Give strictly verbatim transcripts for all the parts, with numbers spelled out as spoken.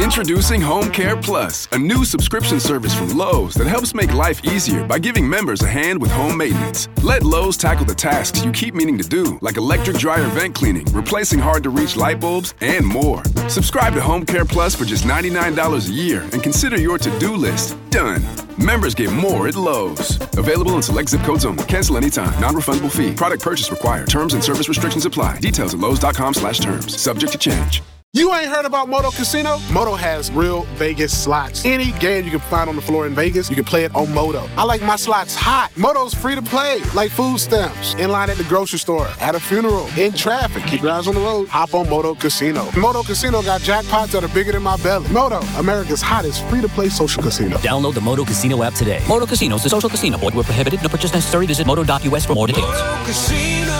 Introducing Home Care Plus, a new subscription service from Lowe's that helps make life easier by giving members a hand with home maintenance. Let Lowe's tackle the tasks you keep meaning to do, like electric dryer vent cleaning, replacing hard-to-reach light bulbs, and more. Subscribe to Home Care Plus for just ninety-nine dollars a year and consider your to-do list done. Members get more at Lowe's. Available in select zip codes only. Cancel anytime. Non-refundable fee. Product purchase required. Terms and service restrictions apply. Details at lowes.com slash terms. Subject to change. You ain't heard about Moto Casino? Moto has real Vegas slots. Any game you can find on the floor in Vegas, you can play it on Moto. I like my slots hot. Moto's free to play, like food stamps. In line at the grocery store, at a funeral, in traffic. Keep your eyes on the road. Hop on Moto Casino. Moto Casino got jackpots that are bigger than my belly. Moto, America's hottest free-to-play social casino. Download the Moto Casino app today. Moto Casino is a social casino. Void where prohibited. No purchase necessary. Visit moto dot u s for more details. Moto Casino,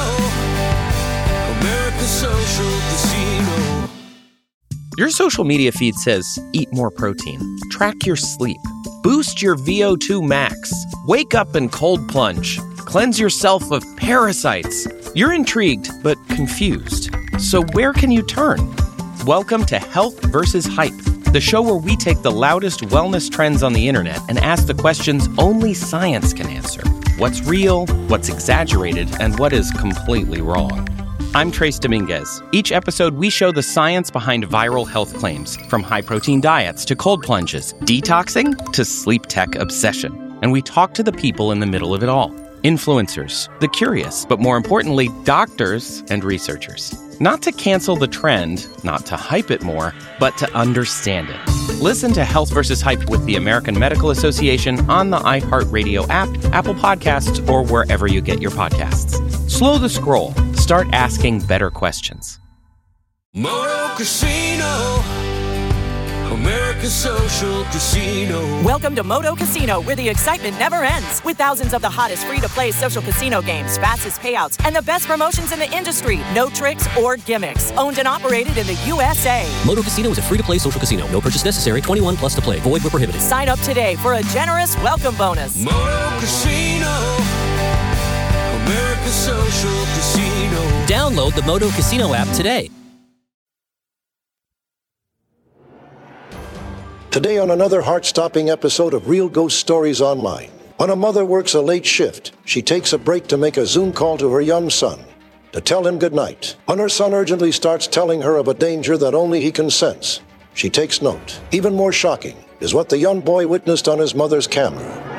America's social casino. Your social media feed says, eat more protein, track your sleep, boost your V O two max, wake up and cold plunge, cleanse yourself of parasites. You're intrigued, but confused. So where can you turn? Welcome to Health versus Hype, the show where we take the loudest wellness trends on the internet and ask the questions only science can answer. What's real, what's exaggerated, and what is completely wrong. I'm Trace Dominguez. Each episode, we show the science behind viral health claims, from high-protein diets to cold plunges, detoxing to sleep tech obsession. And we talk to the people in the middle of it all. Influencers, the curious, but more importantly, doctors and researchers. Not to cancel the trend, not to hype it more, but to understand it. Listen to Health versus Hype with the American Medical Association on the iHeartRadio app, Apple Podcasts, or wherever you get your podcasts. Slow the scroll. Start asking better questions. Moto Casino, America's social casino. Welcome to Moto Casino, where the excitement never ends. With thousands of the hottest free-to-play social casino games, fastest payouts, and the best promotions in the industry. No tricks or gimmicks. Owned and operated in the U S A. Moto Casino is a free-to-play social casino. No purchase necessary. twenty-one plus to play. Void where prohibited. Sign up today for a generous welcome bonus. Moto Casino, America's social casino. Download the Moto Casino app today. Today on another heart-stopping episode of Real Ghost Stories Online. When a mother works a late shift, she takes a break to make a Zoom call to her young son to tell him goodnight. When her son urgently starts telling her of a danger that only he can sense, she takes note. Even more shocking is what the young boy witnessed on his mother's camera.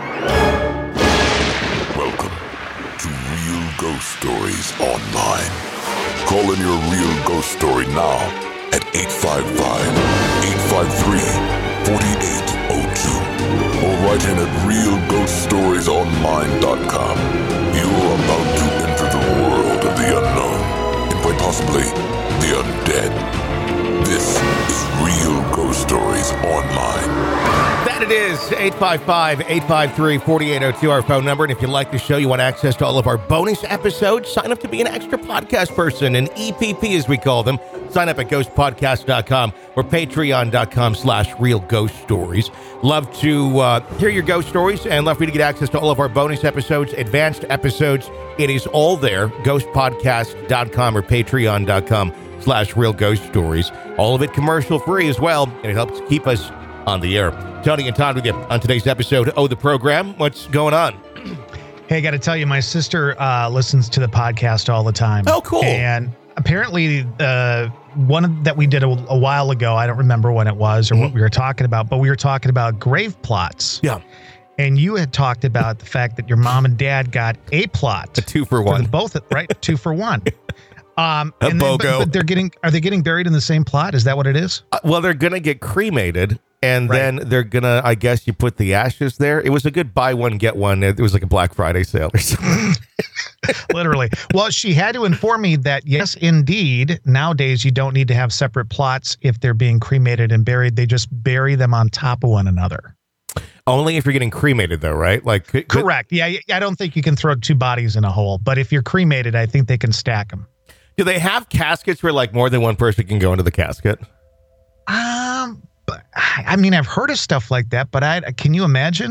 Welcome to Real Ghost Stories Online. Call in your real ghost story now at eight five five, eight five three, four eight zero two or write in at real ghost stories online dot com. You are about to enter the world of the unknown and quite possibly the undead. This is Real Ghost Stories Online. That it is, eight five five, eight five three, four eight zero two, our phone number. And if you like the show, you want access to all of our bonus episodes, sign up to be an extra podcast person, an E P P as we call them. Sign up at ghost podcast dot com or patreon dot com slash real ghost stories. Love to uh, hear your ghost stories and love for you to get access to all of our bonus episodes, advanced episodes. It is all there, ghost podcast dot com or patreon dot com slash real ghost stories. All of it commercial free as well, and it helps keep us on the air. Tony and Todd with you on today's episode of the program. What's going on? Hey, I got to tell you, my sister uh, listens to the podcast all the time. Oh, cool. And apparently uh, one that we did a, a while ago, I don't remember when it was or mm-hmm. what we were talking about, but we were talking about grave plots. Yeah. And you had talked about the fact that your mom and dad got a plot. A two for one. For both, right? Two for one. Um, a and BOGO. Then, but, but they're getting, are they getting buried in the same plot? Is that what it is? Uh, well, they're going to get cremated. And right. then they're going to, I guess you put the ashes there. It was a good buy one, get one. It was like a Black Friday sale or something. Literally. Well, she had to inform me that, yes, indeed, nowadays you don't need to have separate plots if they're being cremated and buried. They just bury them on top of one another. Only if you're getting cremated, though, right? Like, could, Correct. Yeah, I don't think you can throw two bodies in a hole. But if you're cremated, I think they can stack them. Do they have caskets where, like, more than one person can go into the casket? Um... I mean, I've heard of stuff like that, but I can you imagine? I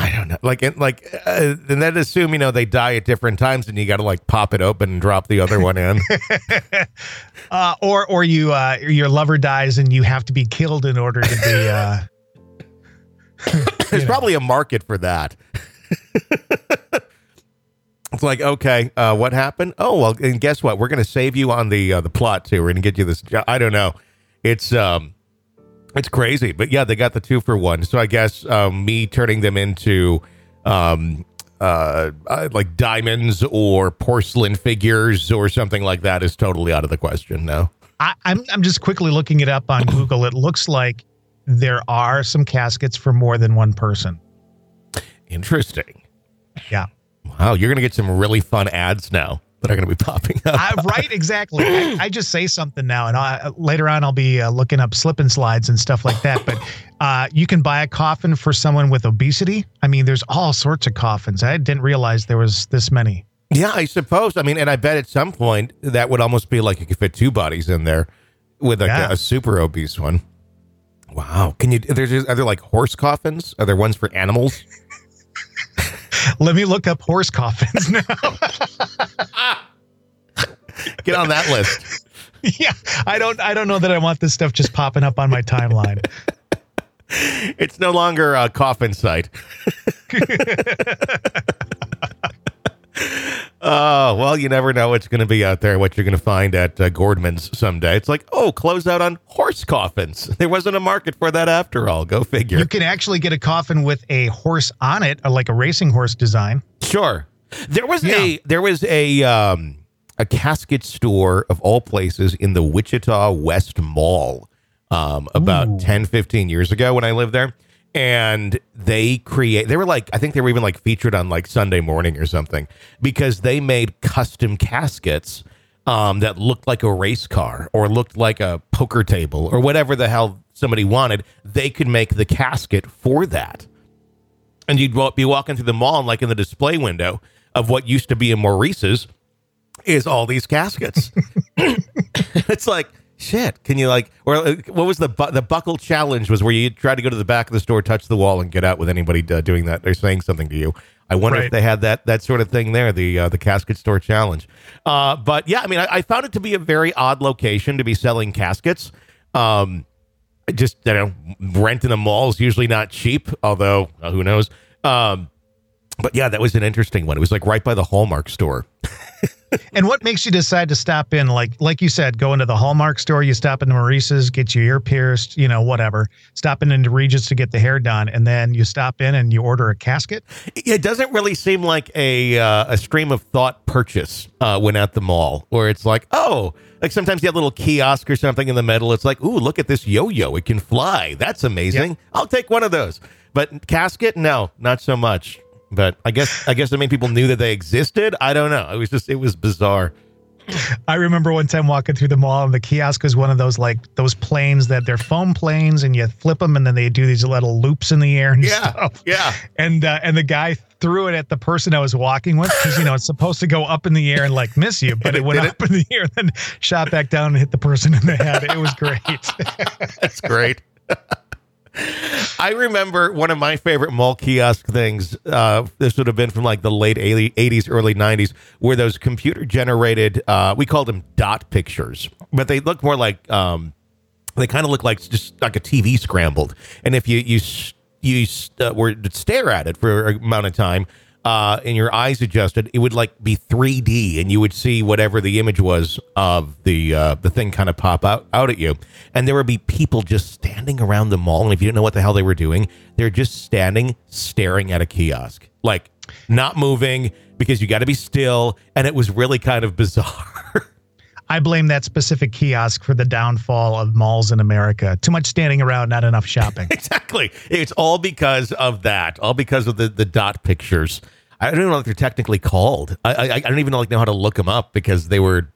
I don't know. Like, and like, uh, and then assume, you know, they die at different times and you got to like pop it open and drop the other one in. uh, or, or you, uh, your lover dies and you have to be killed in order to be, uh, there's probably a market for that. It's like, okay, uh, what happened? Oh, well, and guess what? We're going to save you on the, uh, the plot too. We're going to get you this. I don't know. It's, um, It's crazy, but yeah, they got the two for one. So I guess um, me turning them into um, uh, uh, like diamonds or porcelain figures or something like that is totally out of the question now. I, I'm I'm just quickly looking it up on Google. It looks like there are some caskets for more than one person. Interesting. Yeah. Wow, you're gonna get some really fun ads now that are going to be popping up. uh, right, exactly. I, I just say something now, and I, later on I'll be uh, looking up slip and slides and stuff like that. But uh, you can buy a coffin for someone with obesity. I mean, there's all sorts of coffins. I didn't realize there was this many. Yeah, I suppose. I mean, and I bet at some point that would almost be like you could fit two bodies in there with like Yeah. a, a super obese one. Wow. Can you, there's, are there like horse coffins? Are there ones for animals? Let me look up horse coffins now. Get on that list. Yeah, I don't. I don't know that I want this stuff just popping up on my timeline. It's no longer a coffin site. Oh, well, you never know what's going to be out there, what you're going to find at uh, Gordman's someday. It's like, oh, close out on horse coffins. There wasn't a market for that after all. Go figure. You can actually get a coffin with a horse on it, or like a racing horse design. Sure. There was Yeah. a there was a um, a casket store of all places in the Wichita West Mall um, about Ooh. ten, fifteen years ago when I lived there. And they create, they were like, I think they were even like featured on like Sunday Morning or something, because they made custom caskets um, that looked like a race car or looked like a poker table or whatever the hell somebody wanted. They could make the casket for that. And you'd wa- be walking through the mall and like in the display window of what used to be in Maurice's is all these caskets. It's like, shit, can you like, or uh, what was the bu- the buckle challenge was where you tried to go to the back of the store, touch the wall, and get out with anybody uh, doing that. They're saying something to you. I wonder Right. if they had that that sort of thing there, the uh, the casket store challenge. Uh, but yeah, I mean, I, I found it to be a very odd location to be selling caskets. Um, just, you know, rent in the mall is usually not cheap, although uh, who knows. Um, but yeah, that was an interesting one. It was like right by the Hallmark store. And what makes you decide to stop in? Like, like you said, go into the Hallmark store, you stop in the Maurice's, get your ear pierced, you know, whatever. Stopping into Regis to get the hair done, and then you stop in and you order a casket. It doesn't really seem like a uh, a stream of thought purchase uh, when at the mall, where it's like, oh, like sometimes you have a little kiosk or something in the middle. It's like, ooh, look at this yo-yo. It can fly. That's amazing. Yep. I'll take one of those. But casket, no, not so much. But I guess I guess I mean people knew that they existed. I don't know. It was just it was bizarre. I remember one time walking through the mall, and the kiosk was one of those like those planes that they're foam planes, and you flip them, and then they do these little loops in the air and Yeah, stuff. yeah. And uh, and the guy threw it at the person I was walking with, because you know it's supposed to go up in the air and like miss you, but And it it went did up in the air, and then shot back down and hit the person in the head. It was great. That's great. I remember one of my favorite mall kiosk things. Uh, this would have been from like the late eighties, early nineties, where those computer generated, uh, we called them dot pictures, but they look more like, um, they kind of look like just like a T V scrambled. And if you, you, you uh, were to stare at it for an amount of time, uh, and your eyes adjusted, it would like be three D, and you would see whatever the image was of the uh, the thing kind of pop out, out at you. And there would be people just standing around the mall, and if you didn't know what the hell they were doing, they're just standing, staring at a kiosk, like not moving, because you got to be still. And it was really kind of bizarre. I blame that specific kiosk for the downfall of malls in America. Too much standing around, not enough shopping. Exactly. It's all because of that. All because of the, the dot pictures. I don't even know what they're technically called. I, I I don't even know, like know how to look them up, because they were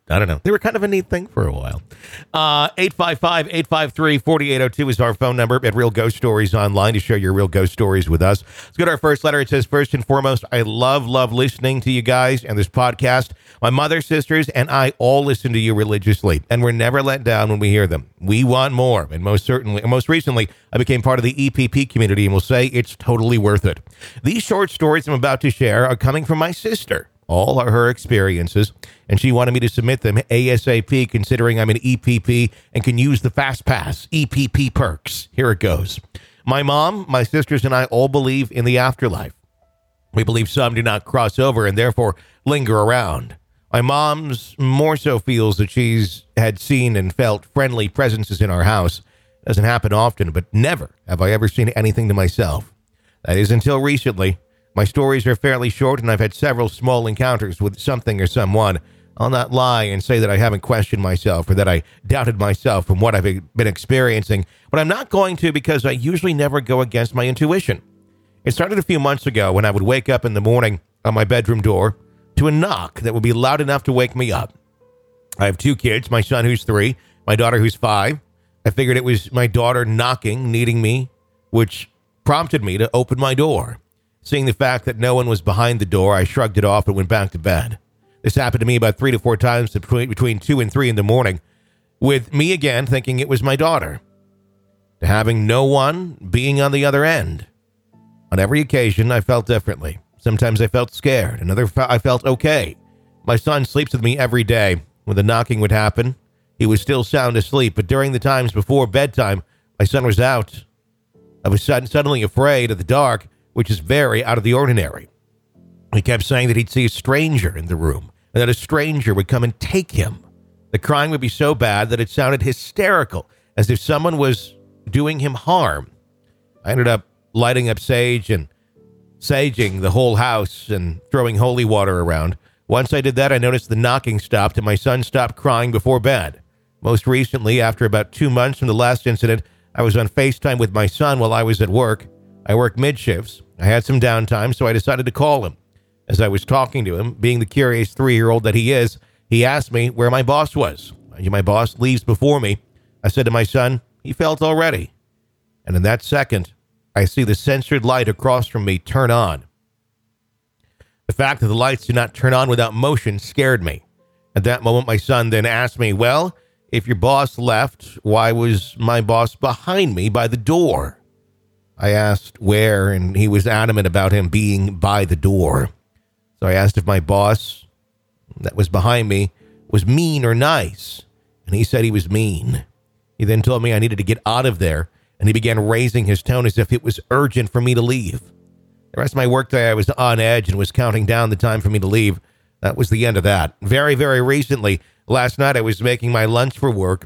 I don't know. They were kind of a neat thing for a while. Uh, eight five five, eight five three, four eight zero two is our phone number at Real Ghost Stories Online to share your real ghost stories with us. Let's go to our first letter. It says, first and foremost, I love, love listening to you guys and this podcast. My mother, sisters, and I all listen to you religiously, and we're never let down when we hear them. We want more, and most certainly, and most recently, I became part of the E P P community and will say it's totally worth it. These short stories I'm about to share are coming from my sister. All are her experiences, and she wanted me to submit them ASAP, considering I'm an E P P and can use the Fast Pass E P P perks. Here it goes. My mom, my sisters, and I all believe in the afterlife. We believe some do not cross over and therefore linger around. My mom's more so feels that she's had seen and felt friendly presences in our house. It doesn't happen often, but never have I ever seen anything to myself. That is until recently. My stories are fairly short, and I've had several small encounters with something or someone. I'll not lie and say that I haven't questioned myself or that I doubted myself from what I've been experiencing, but I'm not going to because I usually never go against my intuition. It started a few months ago when I would wake up in the morning on my bedroom door to a knock that would be loud enough to wake me up. I have two kids, my son who's three, my daughter who's five. I figured it was my daughter knocking, needing me, which prompted me to open my door. Seeing the fact that no one was behind the door, I shrugged it off and went back to bed. This happened to me about three to four times between, between two and three in the morning, with me again thinking it was my daughter, to having no one being on the other end. On every occasion, I felt differently. Sometimes I felt scared. Another, I felt okay. My son sleeps with me every day. When the knocking would happen, he was still sound asleep, but during the times before bedtime, my son was out. I was suddenly afraid of the dark, which is very out of the ordinary. He kept saying that he'd see a stranger in the room and that a stranger would come and take him. The crying would be so bad that it sounded hysterical, as if someone was doing him harm. I ended up lighting up sage and saging the whole house and throwing holy water around. Once I did that, I noticed the knocking stopped and my son stopped crying before bed. Most recently, after about two months from the last incident, I was on FaceTime with my son while I was at work. I work mid-shifts. I had some downtime, so I decided to call him. As I was talking to him, being the curious three-year-old that he is, he asked me where my boss was. My boss leaves before me. I said to my son, he felt already. And in that second, I see the censored light across from me turn on. The fact that the lights do not turn on without motion scared me. At that moment, my son then asked me, well, if your boss left, why was my boss behind me by the door? I asked where, and he was adamant about him being by the door. So I asked if my boss that was behind me was mean or nice, and he said he was mean. He then told me I needed to get out of there, and he began raising his tone as if it was urgent for me to leave. The rest of my workday, I was on edge and was counting down the time for me to leave. That was the end of that. Very, very recently, last night, I was making my lunch for work.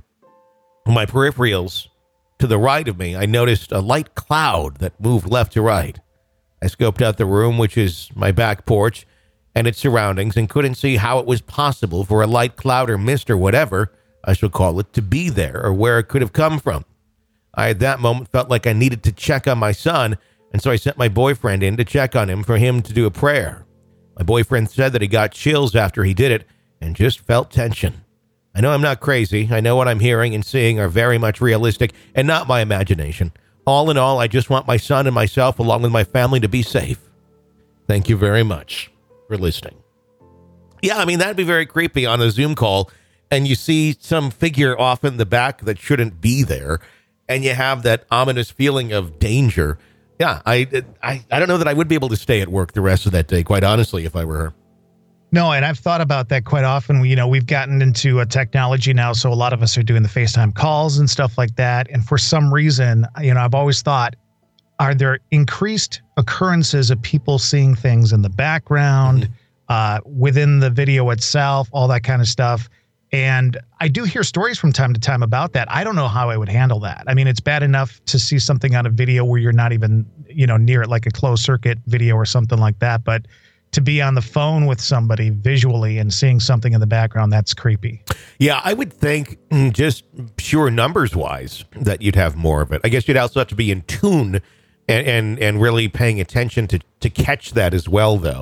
My peripherals, to the right of me, I noticed a light cloud that moved left to right. I scoped out the room, which is my back porch, and its surroundings, and couldn't see how it was possible for a light cloud or mist or whatever I shall call it to be there or where it could have come from. I, at that moment, felt like I needed to check on my son, and so I sent my boyfriend in to check on him for him to do a prayer. My boyfriend said that he got chills after he did it and just felt tension. I know I'm not crazy. I know what I'm hearing and seeing are very much realistic and not my imagination. All in all, I just want my son and myself, along with my family, to be safe. Thank you very much for listening. Yeah, I mean, that'd be very creepy on a Zoom call, and you see some figure off in the back that shouldn't be there, and you have that ominous feeling of danger. Yeah, I, I, I don't know that I would be able to stay at work the rest of that day, quite honestly, if I were her. No, and I've thought about that quite often. You know, we've gotten into a technology now, so a lot of us are doing the FaceTime calls and stuff like that. And for some reason, you know, I've always thought, are there increased occurrences of people seeing things in the background, mm-hmm. uh, within the video itself, all that kind of stuff? And I do hear stories from time to time about that. I don't know how I would handle that. I mean, it's bad enough to see something on a video where you're not even, you know, near it, like a closed circuit video or something like that. But to be on the phone with somebody visually and seeing something in the background, that's creepy. Yeah, I would think just pure numbers wise that you'd have more of it. I guess you'd also have to be in tune and and, and really paying attention to, to catch that as well, though.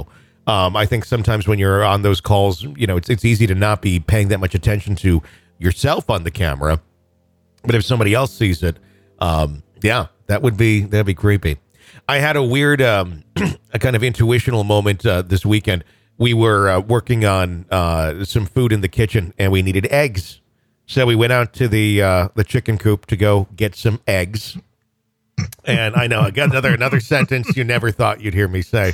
Um, I think sometimes when you're on those calls, you know, it's it's easy to not be paying that much attention to yourself on the camera. But if somebody else sees it, um, yeah, that would be that'd be creepy. I had a weird, um, a kind of intuitional moment uh, this weekend. We were uh, working on uh, some food in the kitchen, and we needed eggs. So we went out to the uh, the chicken coop to go get some eggs. And I know I got another another sentence you never thought you'd hear me say.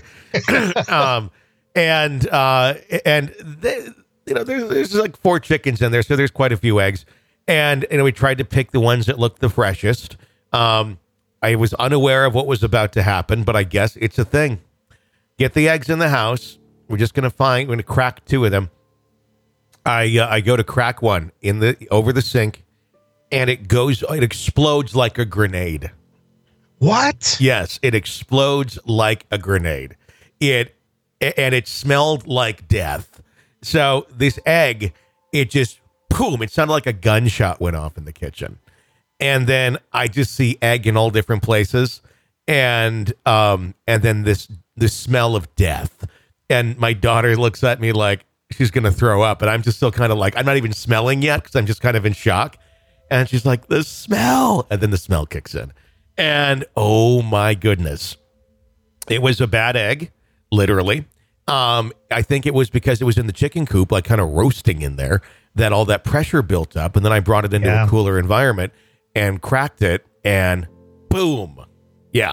um, and uh, and they, you know, there's, there's like four chickens in there, so there's quite a few eggs. And you know, we tried to pick the ones that looked the freshest. Um, I was unaware of what was about to happen, but I guess it's a thing. Get the eggs in the house. We're just gonna find. We're gonna crack two of them. I uh, I go to crack one in the over the sink, and it goes. It explodes like a grenade. What? Yes, it explodes like a grenade. It and it smelled like death. So this egg, it just boom. It sounded like a gunshot went off in the kitchen. And then I just see egg in all different places, and um, and then this this smell of death. And my daughter looks at me like she's gonna throw up, and I'm just still kind of like I'm not even smelling yet because I'm just kind of in shock. And she's like, "The smell," and then the smell kicks in, and oh my goodness, it was a bad egg, literally. Um, I think it was because it was in the chicken coop, like kind of roasting in there, that all that pressure built up, and then I brought it into yeah. a cooler environment and cracked it, and boom. Yeah.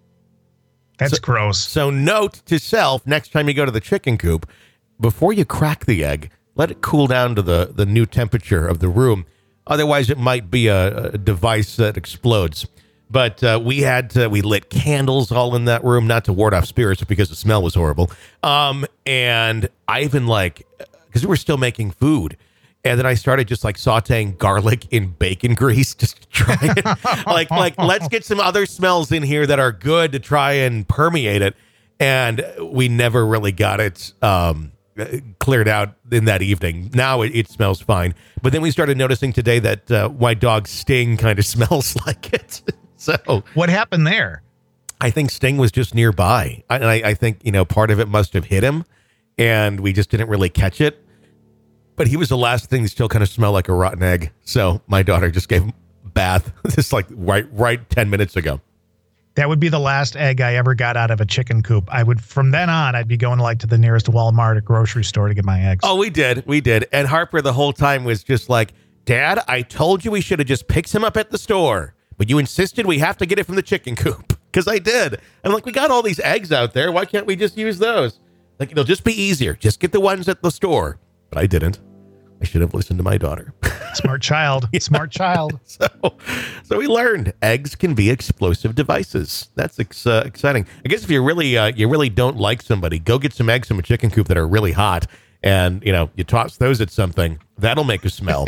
That's so, gross. So note to self, next time you go to the chicken coop, before you crack the egg, let it cool down to the, the new temperature of the room. Otherwise, it might be a, a device that explodes. But uh, we had to, we lit candles all in that room, not to ward off spirits, but because the smell was horrible. Um, and I even like, because we were still making food. And then I started just like sauteing garlic in bacon grease, just to try it. like, like, let's get some other smells in here that are good to try and permeate it. And we never really got it um, cleared out in that evening. Now it, it smells fine. But then we started noticing today that uh, my dog Sting kind of smells like it. So what happened there? I think Sting was just nearby. I, and I, I think, you know, part of it must have hit him and we just didn't really catch it. But he was the last thing that still kind of smelled like a rotten egg. So my daughter just gave him a bath just like right, right ten minutes ago. That would be the last egg I ever got out of a chicken coop. I would, from then on, I'd be going like to the nearest Walmart or grocery store to get my eggs. Oh, we did. We did. And Harper the whole time was just like, Dad, I told you we should have just picked him up at the store. But you insisted we have to get it from the chicken coop. Because I did. I'm like, we got all these eggs out there. Why can't we just use those? Like, it'll just be easier. Just get the ones at the store. But I didn't. I should have listened to my daughter. Smart child. Yeah. Smart child. So, so we learned eggs can be explosive devices. That's ex- uh, exciting. I guess if you really, uh, you really don't like somebody, go get some eggs from a chicken coop that are really hot, and you know you toss those at something. That'll make a smell.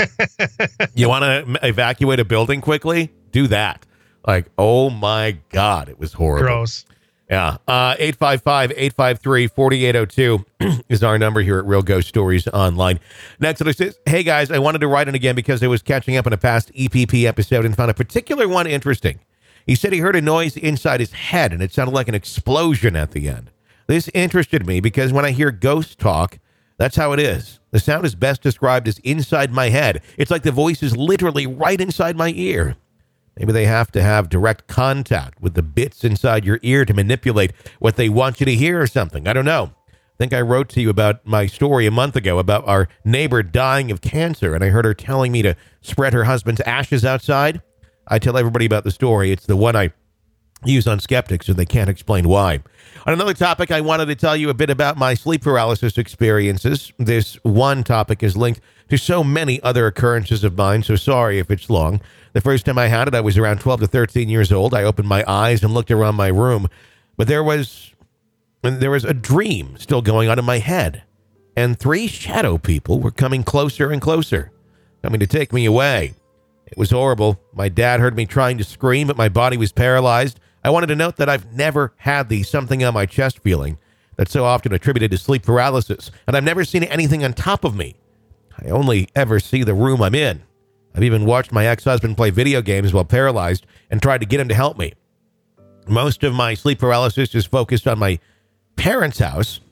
You want to evacuate a building quickly? Do that. Like, oh my God, it was horrible. Gross. Yeah. Uh, eight five five, eight five three, four eight zero two is our number here at Real Ghost Stories Online. Next, it says, hey guys, I wanted to write in again because I was catching up on a past E P P episode and found a particular one interesting. He said he heard a noise inside his head and it sounded like an explosion at the end. This interested me because when I hear ghost talk, that's how it is. The sound is best described as inside my head. It's like the voice is literally right inside my ear. Maybe they have to have direct contact with the bits inside your ear to manipulate what they want you to hear or something. I don't know. I think I wrote to you about my story a month ago about our neighbor dying of cancer, and I heard her telling me to spread her husband's ashes outside. I tell everybody about the story. It's the one I use on skeptics, and they can't explain why. On another topic, I wanted to tell you a bit about my sleep paralysis experiences. This one topic is linked to so many other occurrences of mine, so sorry if it's long. The first time I had it, I was around twelve to thirteen years old. I opened my eyes and looked around my room, but there was there was a dream still going on in my head, and three shadow people were coming closer and closer, coming to take me away. It was horrible. My dad heard me trying to scream, but my body was paralyzed. I wanted to note that I've never had the something on my chest feeling that's so often attributed to sleep paralysis, and I've never seen anything on top of me. I only ever see the room I'm in. I've even watched my ex-husband play video games while paralyzed and tried to get him to help me. Most of my sleep paralysis is focused on my parents' house.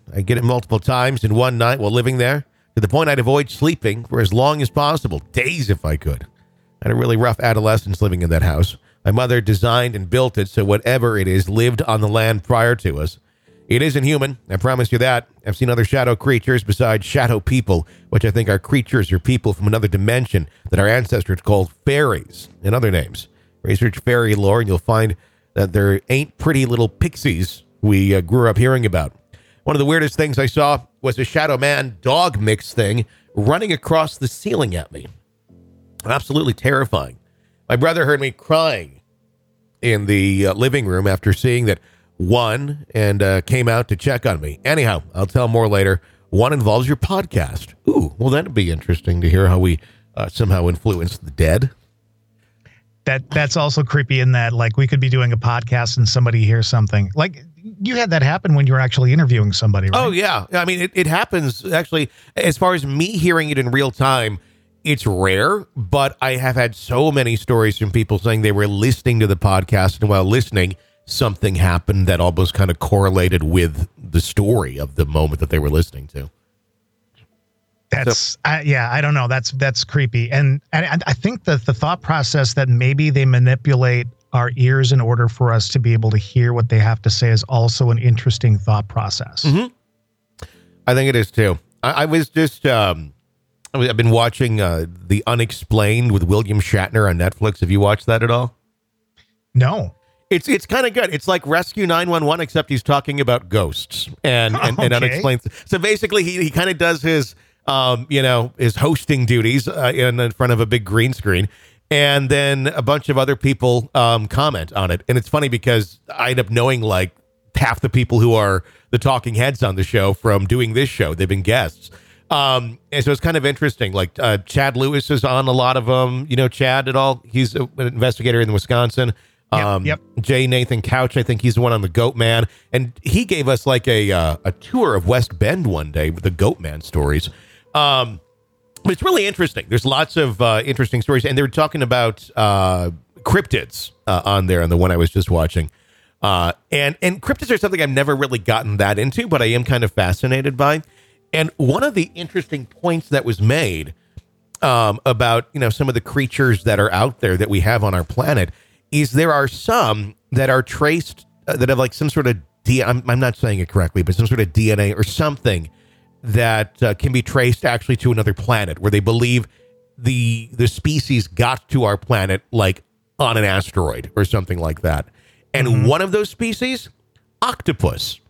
I get it multiple times in one night while living there, to the point I'd avoid sleeping for as long as possible, days if I could. I had a really rough adolescence living in that house. My mother designed and built it so whatever it is lived on the land prior to us. It isn't human, I promise you that. I've seen other shadow creatures besides shadow people, which I think are creatures or people from another dimension that our ancestors called fairies and other names. Research fairy lore and you'll find that there ain't pretty little pixies we uh, grew up hearing about. One of the weirdest things I saw was a shadow man dog mix thing running across the ceiling at me. Absolutely terrifying. My brother heard me crying in the uh, living room after seeing that one and uh, came out to check on me. Anyhow, I'll tell more later. One involves your podcast. Ooh, well, that'd be interesting to hear how we uh, somehow influence the dead. That that's also creepy in that, like, we could be doing a podcast and somebody hears something. Like, you had that happen when you were actually interviewing somebody, right? Oh, yeah. I mean, it, it happens, actually, as far as me hearing it in real time, it's rare, but I have had so many stories from people saying they were listening to the podcast, and while listening, something happened that almost kind of correlated with the story of the moment that they were listening to. That's, so, I, yeah, I don't know. That's that's creepy. And, and I think that the thought process that maybe they manipulate our ears in order for us to be able to hear what they have to say is also an interesting thought process. Mm-hmm. I think it is too. I, I was just... Um, I've been watching uh, The Unexplained with William Shatner on Netflix. Have you watched that at all? No. It's it's kind of good. It's like Rescue nine one one, except he's talking about ghosts and, and, okay. and unexplained. So basically, he, he kind of does his, um, you know, his hosting duties uh, in, in front of a big green screen. And then a bunch of other people um, comment on it. And it's funny because I end up knowing like half the people who are the talking heads on the show from doing this show. They've been guests. Um, and so it's kind of interesting. Like uh, Chad Lewis is on a lot of them. You know Chad at all? He's a, an investigator in Wisconsin. Um, yep, yep. J. Nathan Couch, I think he's the one on the Goat Man. And he gave us like a uh, a tour of West Bend one day with the Goat Man stories. Um, but it's really interesting. There's lots of uh, interesting stories. And they were talking about uh, cryptids uh, on there on the one I was just watching. Uh, and, and cryptids are something I've never really gotten that into, but I am kind of fascinated by. And one of the interesting points that was made um, about, you know, some of the creatures that are out there that we have on our planet is there are some that are traced uh, that have like some sort of D. I'm, I'm not saying it correctly, but some sort of D N A or something that uh, can be traced actually to another planet where they believe the the species got to our planet like on an asteroid or something like that. And mm-hmm. one of those species, octopus.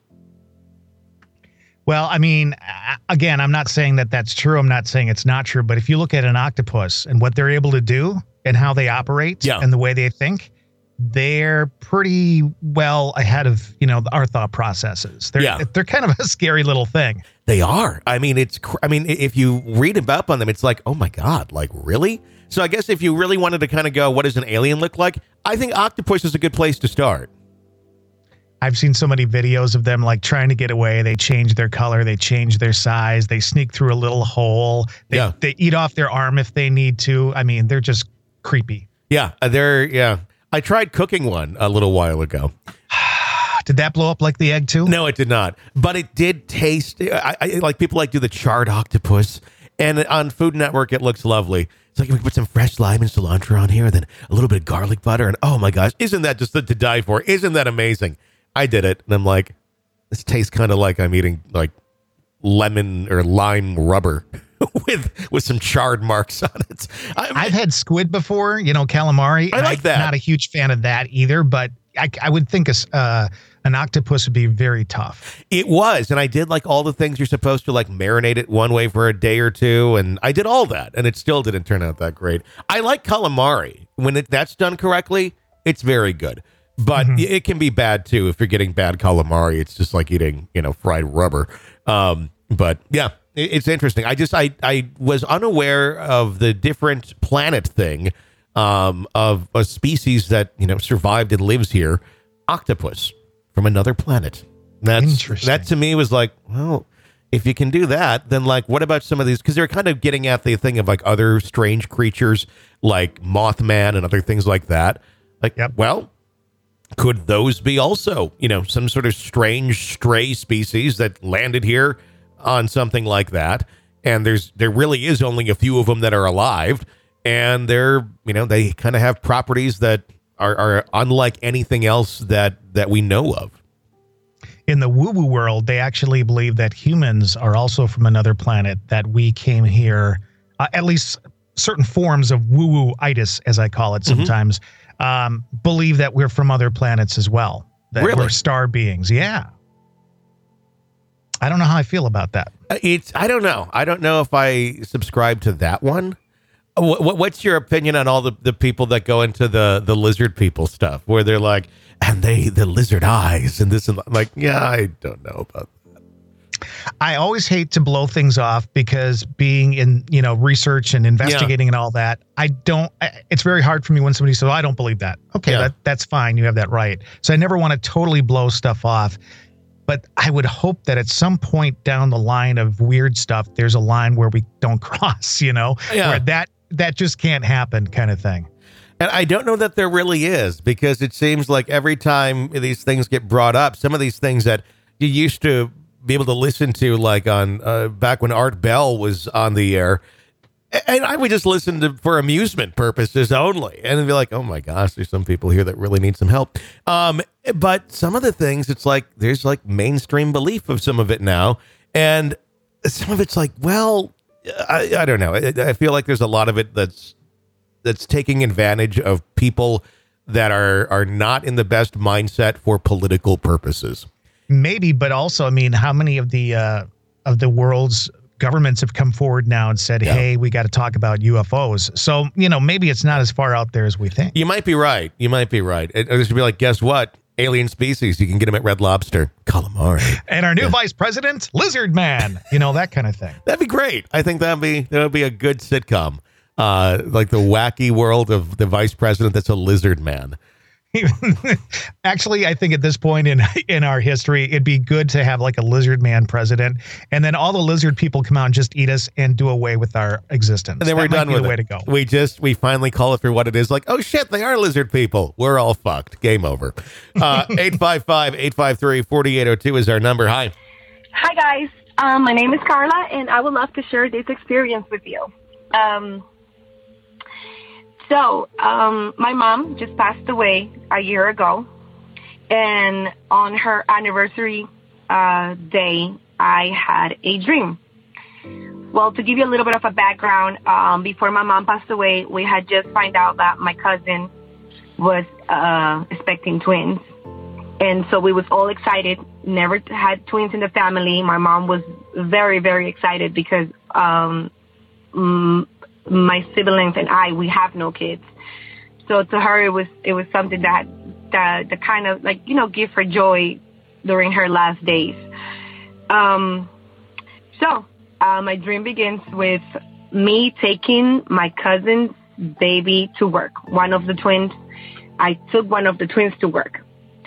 Well, I mean, again, I'm not saying that that's true. I'm not saying it's not true. But if you look at an octopus and what they're able to do and how they operate yeah. and the way they think, they're pretty well ahead of, you know, our thought processes. They're, yeah. they're kind of a scary little thing. They are. I mean, it's, I mean, if you read about on them, it's like, oh my God, like really? So I guess if you really wanted to kind of go, what does an alien look like? I think octopus is a good place to start. I've seen so many videos of them like trying to get away. They change their color. They change their size. They sneak through a little hole. They, yeah. they eat off their arm if they need to. I mean, they're just creepy. Yeah, they're, yeah. I tried cooking one a little while ago. Did that blow up like the egg too? No, it did not. But it did taste, I, I like people like do the charred octopus. And on Food Network, it looks lovely. It's like we put some fresh lime and cilantro on here, then a little bit of garlic butter. And oh my gosh, isn't that just to die for? Isn't that amazing? I did it, and I'm like, this tastes kind of like I'm eating like lemon or lime rubber with with some charred marks on it. I, I've had squid before, you know, calamari. I like I'm that. Not a huge fan of that either, but I, I would think a, uh, an octopus would be very tough. It was, and I did like all the things you're supposed to like marinate it one way for a day or two, and I did all that, and it still didn't turn out that great. I like calamari. When it, that's done correctly, it's very good. But mm-hmm. it can be bad, too, if you're getting bad calamari. It's just like eating, you know, fried rubber. Um, but, yeah, it, it's interesting. I just, I, I was unaware of the different planet thing um, of a species that, you know, survived and lives here. Octopus from another planet. That's, interesting. That, to me, was like, well, if you can do that, then, like, what about some of these? Because they're kind of getting at the thing of, like, other strange creatures like Mothman and other things like that. Like, yep. well... could those be also, you know, some sort of strange stray species that landed here on something like that? And there's there really is only a few of them that are alive, and they're, you know, they kind of have properties that are, are unlike anything else that that we know of. In the woo-woo world, they actually believe that humans are also from another planet, that we came here, uh, at least certain forms of woo-woo-itis, as I call it sometimes, mm-hmm. um, believe that we're from other planets as well, that really? we're star beings. Yeah. I don't know how I feel about that. It's I don't know. I don't know if I subscribe to that one. What, what's your opinion on all the, the people that go into the, the lizard people stuff, where they're like, and they, the lizard eyes and this, and I'm like, yeah, I don't know about that. I always hate to blow things off because being in, you know, research and investigating yeah. and all that, I don't, I, it's very hard for me when somebody says, oh, I don't believe that. Okay, yeah. that, that's fine. You have that right. So I never want to totally blow stuff off. But I would hope that at some point down the line of weird stuff, there's a line where we don't cross, you know, yeah. where that, that just can't happen kind of thing. And I don't know that there really is, because it seems like every time these things get brought up, some of these things that you used to be able to listen to, like on uh, back when Art Bell was on the air, and I would just listen to for amusement purposes only, and be like, oh my gosh, there's some people here that really need some help. Um, but some of the things, it's like there's like mainstream belief of some of it now, and some of it's like, well, I, I don't know. I, I feel like there's a lot of it that's that's taking advantage of people that are are not in the best mindset for political purposes. Maybe, but also, I mean, how many of the uh, of the world's governments have come forward now and said, yeah. hey, we got to talk about U F Os. So, you know, maybe it's not as far out there as we think. You might be right. You might be right. It, it should be like, guess what? Alien species. You can get them at Red Lobster. Calamari. And our new yeah. vice president, Lizard Man. You know, that kind of thing. That'd be great. I think that'd be that would be a good sitcom. Uh, like the wacky world of the vice president that's a lizard man. Actually, I think at this point in in our history, it'd be good to have like a lizard man president, and then all the lizard people come out and just eat us and do away with our existence. And then that we're might done be with the it. way to go. We just we finally call it for what it is. Like, oh shit, they are lizard people. We're all fucked. Game over. Uh, eight five five, eight five three, four eight zero two is our number. Hi. Hi guys. Um, my name is Carla, and I would love to share this experience with you. Um. So, um, my mom just passed away a year ago, and on her anniversary uh, day, I had a dream. Well, to give you a little bit of a background, um, before my mom passed away, we had just found out that my cousin was uh, expecting twins, and so we was all excited. Never had twins in the family. My mom was very, very excited because um, mm, my siblings and I, we have no kids. So to her, it was it was something that that, that kind of like, you know, give her joy during her last days. Um, so uh, my dream begins with me taking my cousin's baby to work. One of the twins, I took one of the twins to work.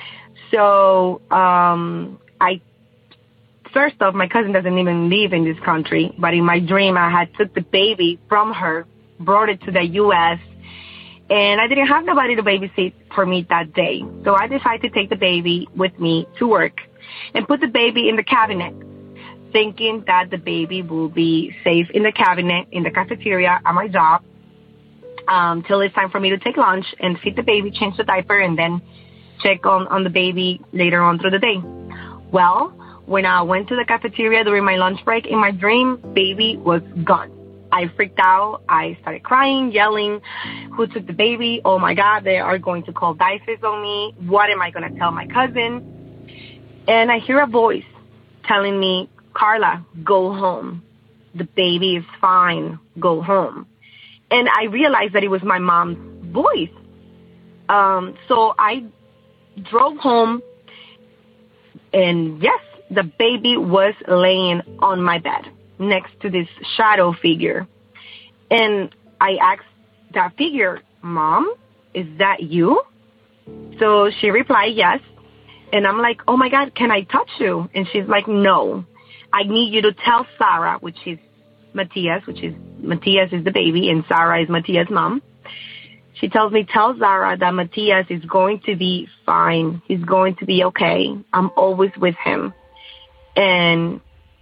So um, I First off, my cousin doesn't even live in this country, but in my dream, I had took the baby from her, brought it to the U S, and I didn't have nobody to babysit for me that day. So I decided to take the baby with me to work and put the baby in the cabinet, thinking that the baby will be safe in the cabinet, in the cafeteria at my job, um, till it's time for me to take lunch and feed the baby, change the diaper, and then check on, on the baby later on through the day. Well, when I went to the cafeteria during my lunch break, in my dream, baby was gone. I freaked out. I started crying, yelling, who took the baby? Oh my God, they are going to call DICES on me. What am I going to tell my cousin? And I hear a voice telling me, Carla, go home. The baby is fine. Go home. And I realized that it was my mom's voice. Um, so I drove home, and yes, the baby was laying on my bed next to this shadow figure. And I asked that figure, Mom, is that you? So she replied, yes. And I'm like, oh my God, can I touch you? And she's like, no, I need you to tell Sarah, which is Matthias, which is Matthias is the baby, and Sarah is Matthias' mom. She tells me, tell Zara that Matias is going to be fine. He's going to be okay. I'm always with him. And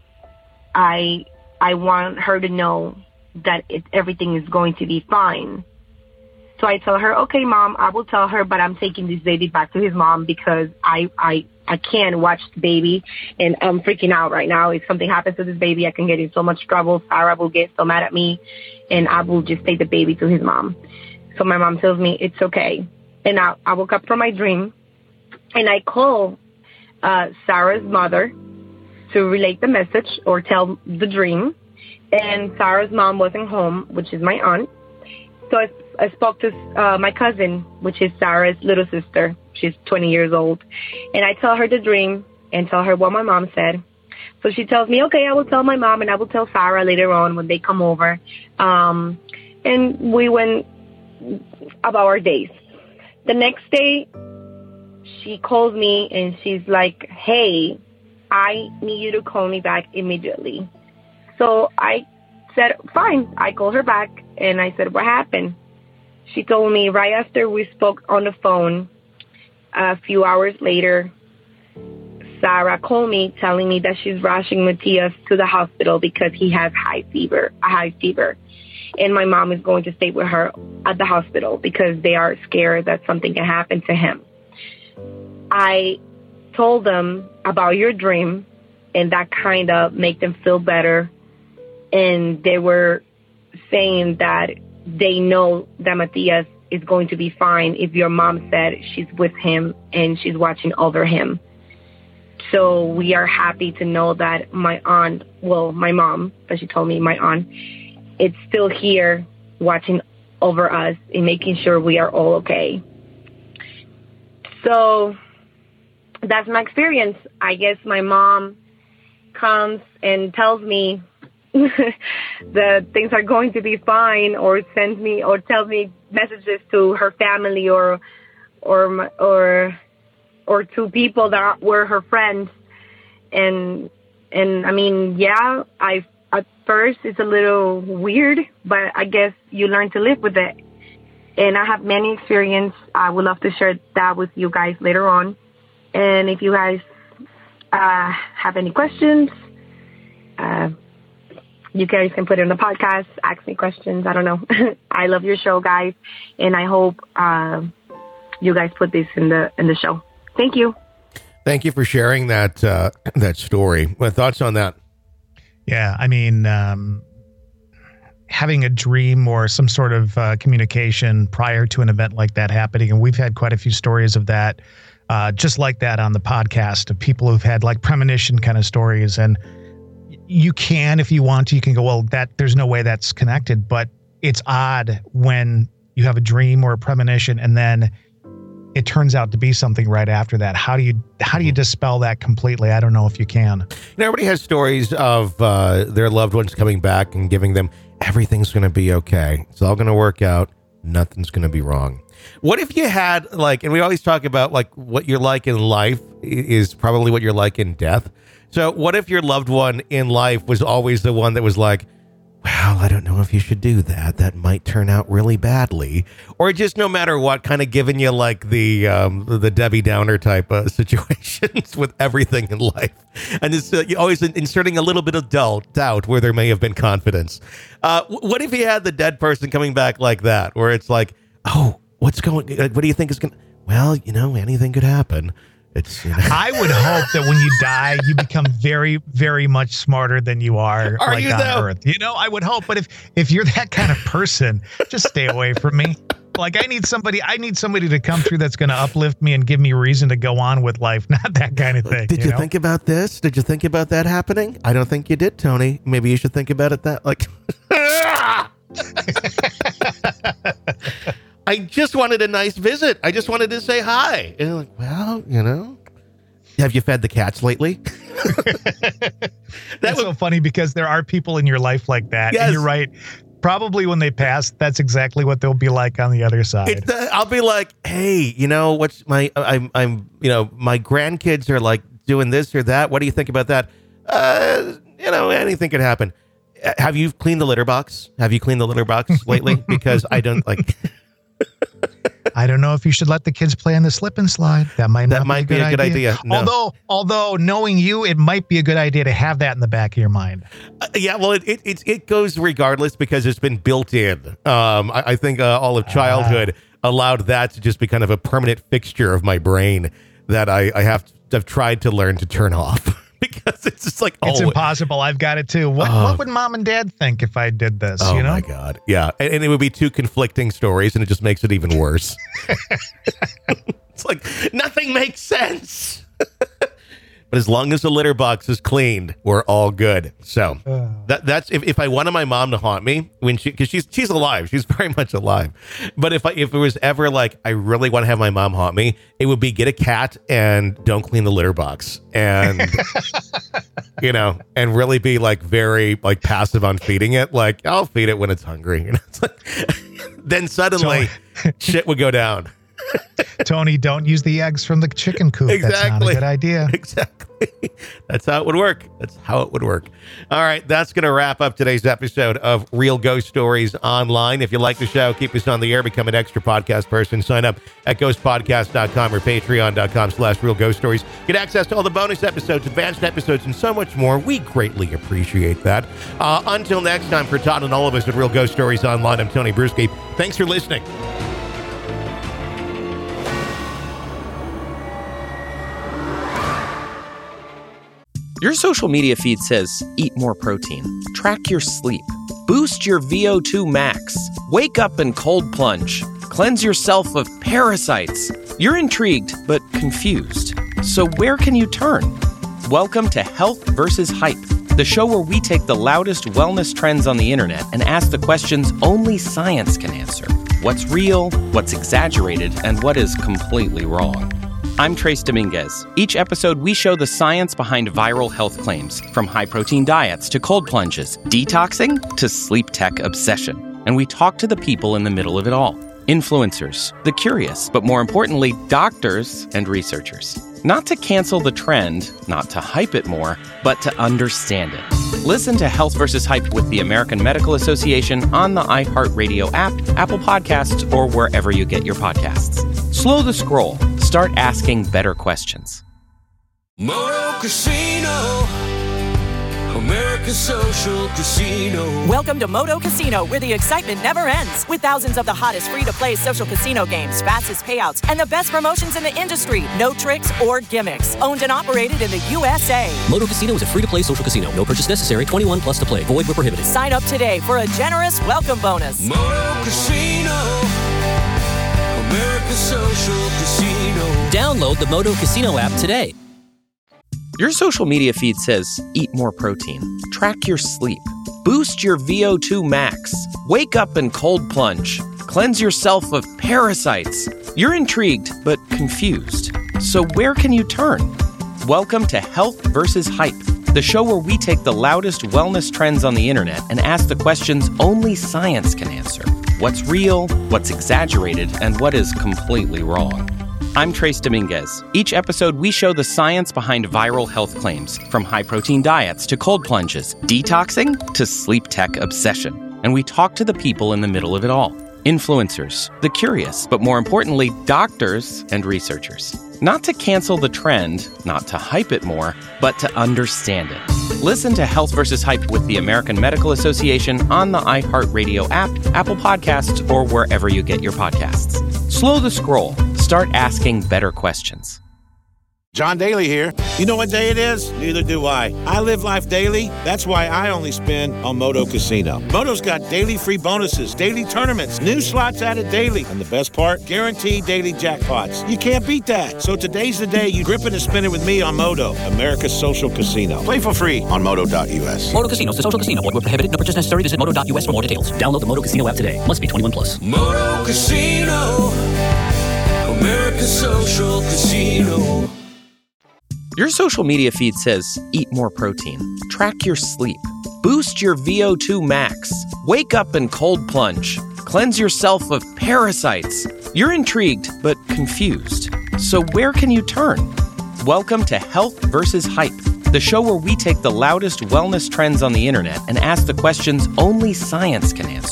I I want her to know that it, everything is going to be fine. So I tell her, okay, Mom, I will tell her, but I'm taking this baby back to his mom because I, I, I can't watch the baby, and I'm freaking out right now. If something happens to this baby, I can get in so much trouble. Sarah will get so mad at me, and I will just take the baby to his mom. So my mom tells me it's okay. And I, I woke up from my dream, and I call uh, Sarah's mother to relate the message or tell the dream. And Sarah's mom wasn't home, which is my aunt. So I, I spoke to uh, my cousin, which is Sarah's little sister. She's twenty years old. And I tell her the dream and tell her what my mom said. So she tells me, okay, I will tell my mom and I will tell Sarah later on when they come over. Um, and we went about our days. The next day, she calls me and she's like, hey, I need you to call me back immediately. So I said, fine. I called her back and I said, what happened? She told me right after we spoke on the phone, a few hours later, Sarah called me telling me that she's rushing Matias to the hospital because he has high fever, a high fever. And my mom is going to stay with her at the hospital because they are scared that something can happen to him. I told them about your dream, and that kind of made them feel better. And they were saying that they know that Matias is going to be fine if your mom said she's with him and she's watching over him. So we are happy to know that my aunt, well, my mom, but she told me my aunt, it's still here watching over us and making sure we are all okay. So that's my experience. I guess my mom comes and tells me that things are going to be fine, or sends me or tells me messages to her family or or or or to people that were her friends. And and I mean, yeah, I at first it's a little weird, but I guess you learn to live with it. And I have many experience. I would love to share that with you guys later on. And if you guys uh, have any questions, uh, you guys can put it in the podcast, ask me questions. I don't know. I love your show, guys, and I hope uh, you guys put this in the in the show. Thank you. Thank you for sharing that uh, that story. What thoughts on that? Yeah, I mean, um, having a dream or some sort of uh, communication prior to an event like that happening, and we've had quite a few stories of that, uh, just like that on the podcast, of people who've had like premonition kind of stories. And you can, if you want to, you can go, well, that there's no way that's connected, but it's odd when you have a dream or a premonition and then it turns out to be something right after that. How do you how do you dispel that completely? I don't know if you can. You know, everybody has stories of uh, their loved ones coming back and giving them, everything's going to be okay. It's all going to work out. Nothing's going to be wrong. What if you had, like, and we always talk about, like, what you're like in life is probably what you're like in death. So what if your loved one in life was always the one that was like, well, I don't know if you should do that. That might turn out really badly. Or just no matter what, kind of giving you like the um, the Debbie Downer type of situations with everything in life. And it's uh, always inserting a little bit of doubt, doubt where there may have been confidence. Uh, what if you had the dead person coming back like that, where it's like, oh, what's going, what do you think is going to, well, you know, anything could happen. It's, you know. I would hope that when you die, you become very, very much smarter than you are, are like you on though? Earth. You know, I would hope. But if if you're that kind of person, just stay away from me. Like I need somebody, I need somebody to come through that's going to uplift me and give me reason to go on with life. Not that kind of thing. Did you, you know? think think about this? Did you think about that happening? I don't think you did, Tony. Maybe you should think about it that like. I just wanted a nice visit. I just wanted to say hi. And like, well, you know, have you fed the cats lately? That's was, so funny because there are people in your life like that. Yes. And you're right. Probably when they pass, that's exactly what they'll be like on the other side. It's the, I'll be like, hey, you know, what's my, I'm, I'm, you know, my grandkids are like doing this or that. What do you think about that? Uh, you know, anything could happen. Have you cleaned the litter box? Have you cleaned the litter box lately? Because I don't like... I don't know if you should let the kids play on the slip and slide. That might not that might be a good, be a idea. good idea. No. Although, although knowing you, it might be a good idea to have that in the back of your mind. Uh, yeah, well, it, it it it goes regardless because it's been built in. Um, I, I think uh, all of childhood uh, allowed that to just be kind of a permanent fixture of my brain that I, I have to, I've tried to learn to turn off. Because it's just like, it's oh, impossible. I've got it too. What, oh. what would mom and dad think if I did this? Oh you know? my God. Yeah. And, and it would be two conflicting stories and it just makes it even worse. It's like nothing makes sense. But as long as the litter box is cleaned, we're all good. So that that's if, if I wanted my mom to haunt me when she, because she's she's alive, she's very much alive. But if I if it was ever like I really want to have my mom haunt me, it would be get a cat and don't clean the litter box, and you know, and really be like very like passive on feeding it. Like I'll feed it when it's hungry. You know, it's like, then suddenly shit would go down. Tony, don't use the eggs from the chicken coop. Exactly. That's not a good idea. Exactly. That's how it would work. That's how it would work. All right. That's going to wrap up today's episode of Real Ghost Stories Online. If you like the show, keep us on the air, become an extra podcast person. Sign up at ghost podcast dot com or patreon.com slash real ghost stories. Get access to all the bonus episodes, advanced episodes, and so much more. We greatly appreciate that. Uh, until next time, for Todd and all of us at Real Ghost Stories Online, I'm Tony Bruschi. Thanks for listening. Your social media feed says, eat more protein, track your sleep, boost your V O two max, wake up and cold plunge, cleanse yourself of parasites. You're intrigued, but confused. So where can you turn? Welcome to Health versus Hype, the show where we take the loudest wellness trends on the internet and ask the questions only science can answer. What's real, what's exaggerated, and what is completely wrong. I'm Trace Dominguez. Each episode, we show the science behind viral health claims, from high-protein diets to cold plunges, detoxing to sleep tech obsession. And we talk to the people in the middle of it all. Influencers, the curious, but more importantly, doctors and researchers. Not to cancel the trend, not to hype it more, but to understand it. Listen to Health versus Hype with the American Medical Association on the iHeartRadio app, Apple Podcasts, or wherever you get your podcasts. Slow the scroll. Start asking better questions. Moto Casino, America's social casino. Welcome to Moto Casino, where the excitement never ends. With thousands of the hottest free-to-play social casino games, fastest payouts, and the best promotions in the industry. No tricks or gimmicks. Owned and operated in the U S A. Moto Casino is a free-to-play social casino. No purchase necessary. twenty-one plus to play. Void where prohibited. Sign up today for a generous welcome bonus. Moto Casino, America's social casino. Download the Moto Casino app today. Your social media feed says, eat more protein, track your sleep, boost your V O two max, wake up and cold plunge, cleanse yourself of parasites. You're intrigued, but confused. So where can you turn? Welcome to Health versus Hype, the show where we take the loudest wellness trends on the internet and ask the questions only science can answer. What's real, what's exaggerated, and what is completely wrong. I'm Trace Dominguez. Each episode, we show the science behind viral health claims, from high-protein diets to cold plunges, detoxing to sleep tech obsession. And we talk to the people in the middle of it all. Influencers, the curious, but more importantly, doctors and researchers. Not to cancel the trend, not to hype it more, but to understand it. Listen to Health versus Hype with the American Medical Association on the iHeartRadio app, Apple Podcasts, or wherever you get your podcasts. Slow the scroll. Start asking better questions. John Daly here. You know what day it is? Neither do I. I live life daily. That's why I only spin on Moto Casino. Moto's got daily free bonuses, daily tournaments, new slots added daily, and the best part, guaranteed daily jackpots. You can't beat that. So today's the day you grip it and spin it with me on Moto, America's social casino. Play for free on moto dot u s. Moto Casino is a social casino. Void where prohibited. No purchase necessary. Visit moto dot u s for more details. Download the Moto Casino app today. Must be twenty-one plus. Moto Casino, America's social casino. Your social media feed says, eat more protein, track your sleep, boost your V O two max, wake up and cold plunge, cleanse yourself of parasites. You're intrigued, but confused. So where can you turn? Welcome to Health versus Hype, the show where we take the loudest wellness trends on the internet and ask the questions only science can answer.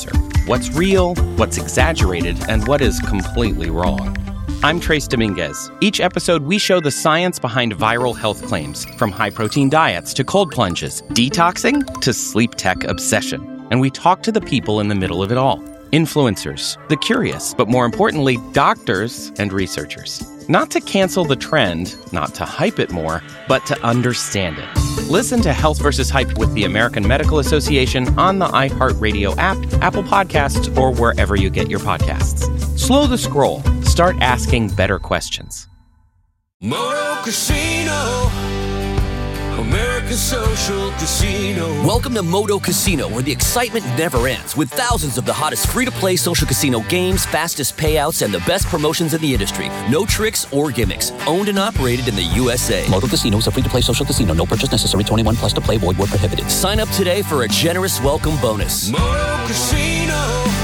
what's real, what's exaggerated, and what is completely wrong. I'm Trace Dominguez. Each episode, we show the science behind viral health claims, from high-protein diets to cold plunges, detoxing to sleep tech obsession. And we talk to the people in the middle of it all. Influencers, the curious, but more importantly, doctors and researchers. Not to cancel the trend, not to hype it more, but to understand it. Listen to Health versus. Hype with the American Medical Association on the iHeartRadio app, Apple Podcasts, or wherever you get your podcasts. Slow the scroll. Start asking better questions. Moto Casino, America's social casino. Welcome to Moto Casino, where the excitement never ends, with thousands of the hottest free-to-play social casino games, fastest payouts, and the best promotions in the industry. No tricks or gimmicks. Owned and operated in the U S A. Moto Casino is a free-to-play social casino. No purchase necessary. twenty-one plus to play. Void where prohibited. Sign up today for a generous welcome bonus. Moto Casino,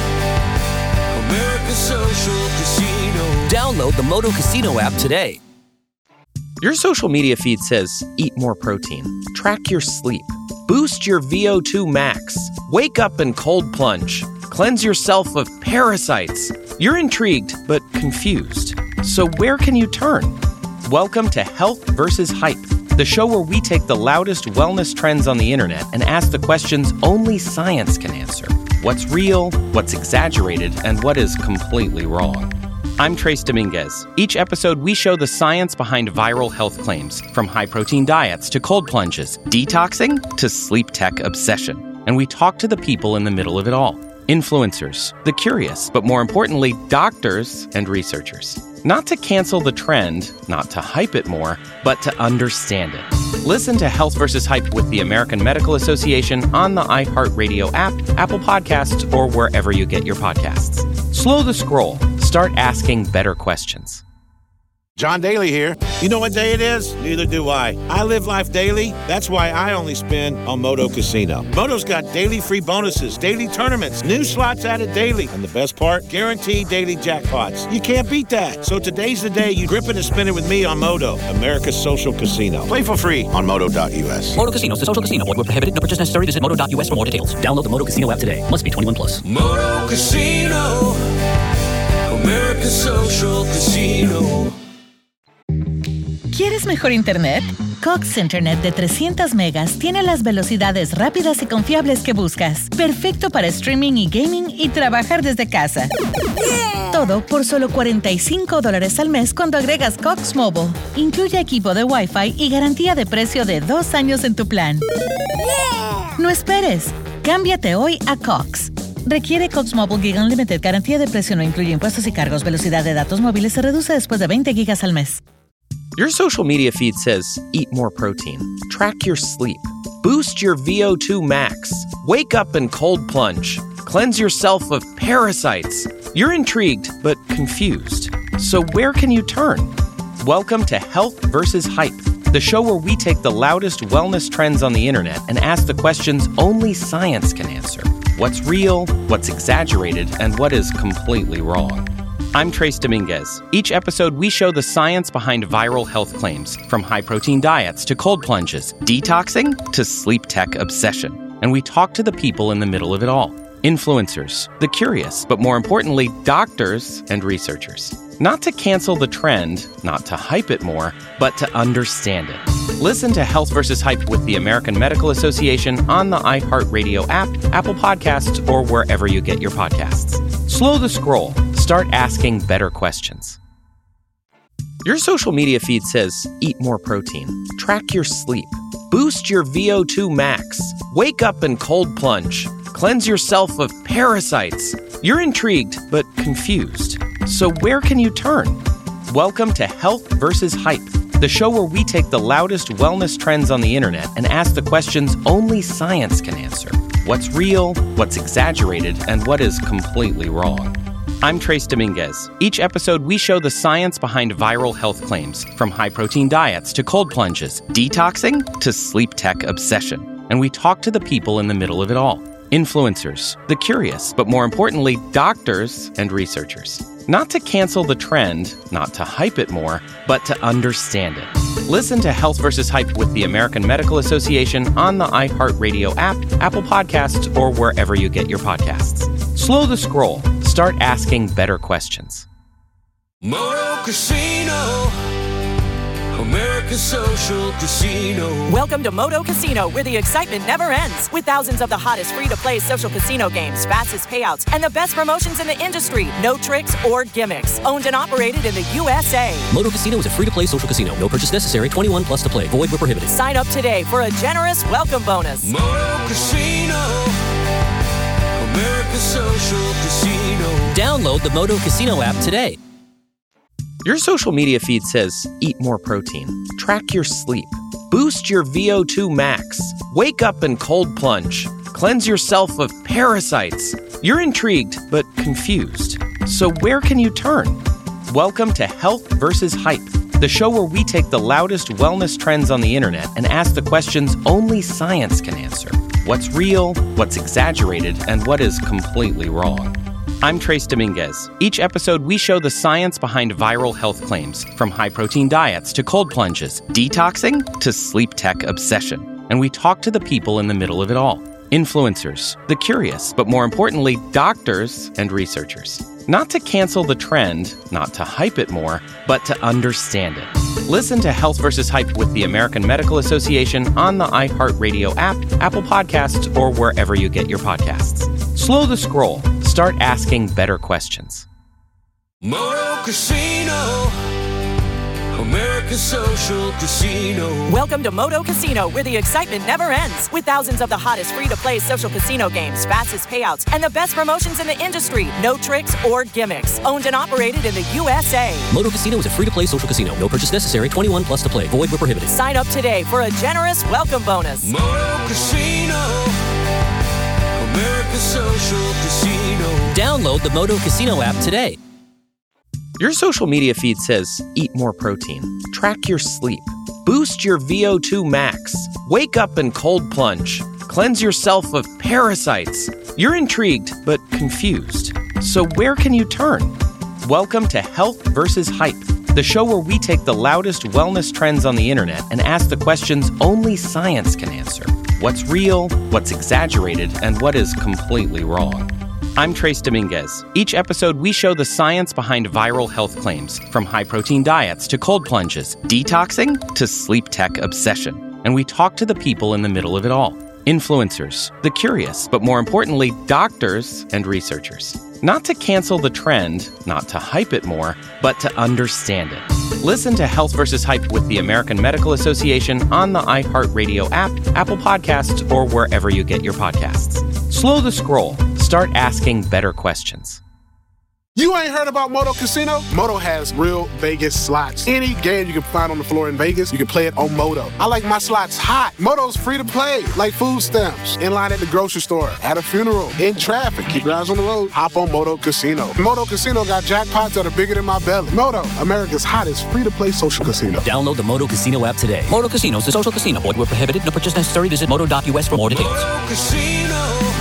America's social casino. Download the Moto Casino app today. Your social media feed says, eat more protein, track your sleep, boost your V O two max, wake up and cold plunge, cleanse yourself of parasites. You're intrigued, but confused. So where can you turn? Welcome to Health versus. Hype, the show where we take the loudest wellness trends on the internet and ask the questions only science can answer. What's real, what's exaggerated, and what is completely wrong. I'm Trace Dominguez. Each episode, we show the science behind viral health claims, from high-protein diets to cold plunges, detoxing to sleep tech obsession. And we talk to the people in the middle of it all. Influencers, the curious, but more importantly, doctors and researchers. Not to cancel the trend, not to hype it more, but to understand it. Listen to Health versus. Hype with the American Medical Association on the iHeartRadio app, Apple Podcasts, or wherever you get your podcasts. Slow the scroll. Start asking better questions. John Daly here. You know what day it is? Neither do I. I live life daily. That's why I only spin on Moto Casino. Moto's got daily free bonuses, daily tournaments, new slots added daily. And the best part? Guaranteed daily jackpots. You can't beat that. So today's the day you grip it and spin it with me on Moto, America's social casino. Play for free on moto dot u s. Moto Casino is a social casino. Void where prohibited. No purchase necessary. Visit moto dot u s for more details. Download the Moto Casino app today. Must be twenty-one plus. Moto Casino, America's social casino. ¿Quieres mejor internet? Cox Internet de trescientos megas tiene las velocidades rápidas y confiables que buscas. Perfecto para streaming y gaming y trabajar desde casa. Yeah. Todo por solo cuarenta y cinco dólares al mes cuando agregas Cox Mobile. Incluye equipo de Wi-Fi y garantía de precio de dos años en tu plan. Yeah. No esperes. Cámbiate hoy a Cox. Requiere Cox Mobile Gig Unlimited. Garantía de precio no incluye impuestos y cargos. Velocidad de datos móviles se reduce después de veinte gigas al mes. Your social media feed says, eat more protein, track your sleep, boost your V O two max, wake up and cold plunge, cleanse yourself of parasites. You're intrigued, but confused. So where can you turn? Welcome to Health versus. Hype, the show where we take the loudest wellness trends on the internet and ask the questions only science can answer. What's real, what's exaggerated, and what is completely wrong. I'm Trace Dominguez. Each episode, we show the science behind viral health claims, from high-protein diets to cold plunges, detoxing to sleep tech obsession. And we talk to the people in the middle of it all. Influencers, the curious, but more importantly, doctors and researchers. Not to cancel the trend, not to hype it more, but to understand it. Listen to Health versus. Hype with the American Medical Association on the iHeartRadio app, Apple Podcasts, or wherever you get your podcasts. Slow the scroll. Start asking better questions. Your social media feed says, eat more protein, track your sleep, boost your V O two max, wake up and cold plunge, cleanse yourself of parasites. You're intrigued, but confused. So where can you turn? Welcome to Health versus. Hype, the show where we take the loudest wellness trends on the internet and ask the questions only science can answer. What's real, what's exaggerated, and what is completely wrong. I'm Trace Dominguez. Each episode, we show the science behind viral health claims, from high-protein diets to cold plunges, detoxing to sleep tech obsession. And we talk to the people in the middle of it all. Influencers, the curious, but more importantly, doctors and researchers. Not to cancel the trend, not to hype it more, but to understand it. Listen to Health versus. Hype with the American Medical Association on the iHeartRadio app, Apple Podcasts, or wherever you get your podcasts. Slow the scroll. Start asking better questions. Moto Casino, America's social casino. Welcome to Moto Casino, where the excitement never ends. With thousands of the hottest free-to-play social casino games, fastest payouts, and the best promotions in the industry. No tricks or gimmicks. Owned and operated in the U S A. Moto Casino is a free-to-play social casino. No purchase necessary. twenty-one plus to play. Void where prohibited. Sign up today for a generous welcome bonus. Moto Casino, America's social casino. Download the Moto Casino app today. Your social media feed says, eat more protein, track your sleep, boost your V O two max, wake up and cold plunge, cleanse yourself of parasites. You're intrigued, but confused. So where can you turn? Welcome to Health versus Hype, the show where we take the loudest wellness trends on the internet and ask the questions only science can answer. What's real, what's exaggerated, and what is completely wrong. I'm Trace Dominguez. Each episode, we show the science behind viral health claims, from high-protein diets to cold plunges, detoxing to sleep tech obsession. And we talk to the people in the middle of it all. Influencers, the curious, but more importantly, doctors and researchers. Not to cancel the trend, not to hype it more, but to understand it. Listen to Health versus Hype with the American Medical Association on the iHeartRadio app, Apple Podcasts, or wherever you get your podcasts. Slow the scroll. Start asking better questions. Moto Casino, America's social casino. Welcome to Moto Casino, where the excitement never ends. With thousands of the hottest free-to-play social casino games, fastest payouts, and the best promotions in the industry. No tricks or gimmicks. Owned and operated in the U S A. Moto Casino is a free-to-play social casino. No purchase necessary. twenty-one plus to play. Void where prohibited. Sign up today for a generous welcome bonus. Moto Casino, America's social casino. Download the Moto Casino app today. Your social media feed says, eat more protein, track your sleep, boost your V O two max, wake up and cold plunge, cleanse yourself of parasites. You're intrigued, but confused. So where can you turn? Welcome to Health versus Hype, the show where we take the loudest wellness trends on the internet and ask the questions only science can answer. What's real, what's exaggerated, and what is completely wrong. I'm Trace Dominguez. Each episode, we show the science behind viral health claims, from high-protein diets to cold plunges, detoxing to sleep tech obsession. And we talk to the people in the middle of it all. Influencers, the curious, but more importantly, doctors and researchers. Not to cancel the trend, not to hype it more, but to understand it. Listen to Health versus Hype with the American Medical Association on the iHeartRadio app, Apple Podcasts, or wherever you get your podcasts. Slow the scroll. Start asking better questions. You ain't heard about Moto Casino? Moto has real Vegas slots. Any game you can find on the floor in Vegas, you can play it on Moto. I like my slots hot. Moto's free to play, like food stamps. In line at the grocery store, at a funeral, in traffic. Keep your eyes on the road. Hop on Moto Casino. Moto Casino got jackpots that are bigger than my belly. Moto, America's hottest free-to-play social casino. Download the Moto Casino app today. Moto Casino is a social casino. Void where prohibited. No purchase necessary. Visit moto dot U S for more details. Moto Casino,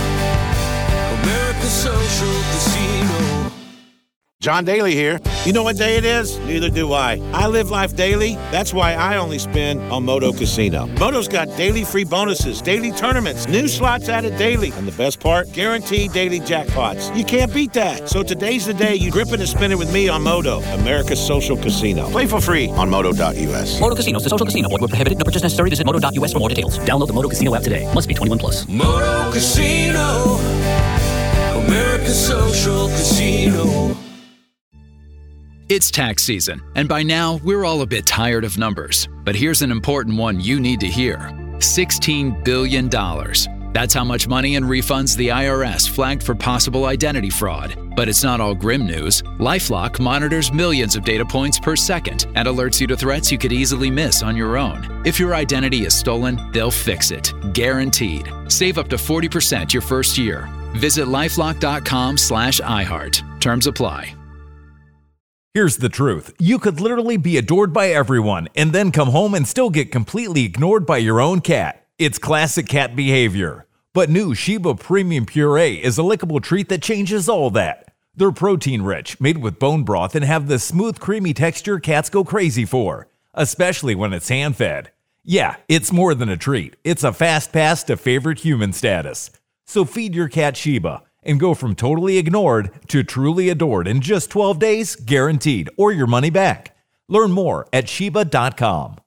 America's social casino. John Daly here. You know what day it is? Neither do I. I live life daily. That's why I only spin on Moto Casino. Moto's got daily free bonuses, daily tournaments, new slots added daily, and the best part, guaranteed daily jackpots. You can't beat that. So today's the day you grip it and spin it with me on Moto, America's social casino. Play for free on moto dot U S. Moto Casino is a social casino. Void where prohibited. No purchase necessary. Visit moto dot U S for more details. Download the Moto Casino app today. Must be twenty-one plus. Moto Casino, America's social casino. It's tax season, and by now, we're all a bit tired of numbers. But here's an important one you need to hear. sixteen billion dollars. That's how much money in refunds the I R S flagged for possible identity fraud. But it's not all grim news. LifeLock monitors millions of data points per second and alerts you to threats you could easily miss on your own. If your identity is stolen, they'll fix it. Guaranteed. Save up to forty percent your first year. Visit lifelock dot com slash iHeart. Terms apply. Here's the truth. You could literally be adored by everyone and then come home and still get completely ignored by your own cat. It's classic cat behavior. But new Sheba Premium Puree is a lickable treat that changes all that. They're protein-rich, made with bone broth, and have the smooth, creamy texture cats go crazy for, especially when it's hand-fed. Yeah, it's more than a treat. It's a fast pass to favorite human status. So feed your cat Sheba and go from totally ignored to truly adored in just twelve days, guaranteed, or your money back. Learn more at Sheba dot com.